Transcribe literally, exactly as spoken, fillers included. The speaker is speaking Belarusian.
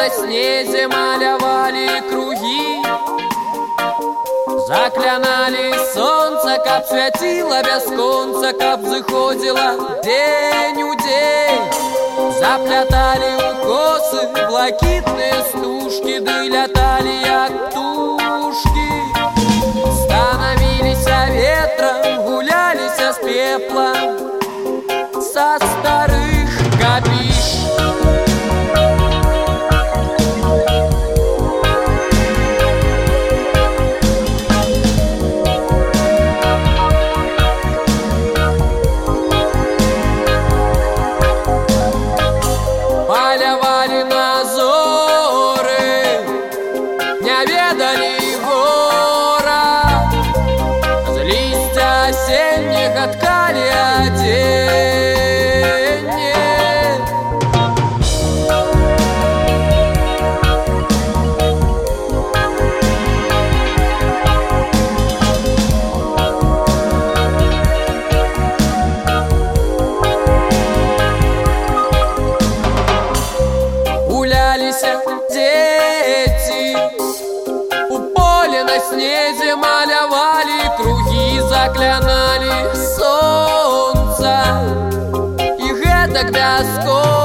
на снезе малявали круги, заклянали солнце, каб святила бясконца, каб зыходзіла дзень у дзень. Заплятали у косы блакитные стужки, ды лятали як птушки. Становились ветром, гулялись с пеплом со старых копиш. Полявали на зоры, не ведали гора, з листья осенних откали оденье. Гулялись дети, у поля на снезе малявали круги, заклянали солнца, и гэтак бясконца.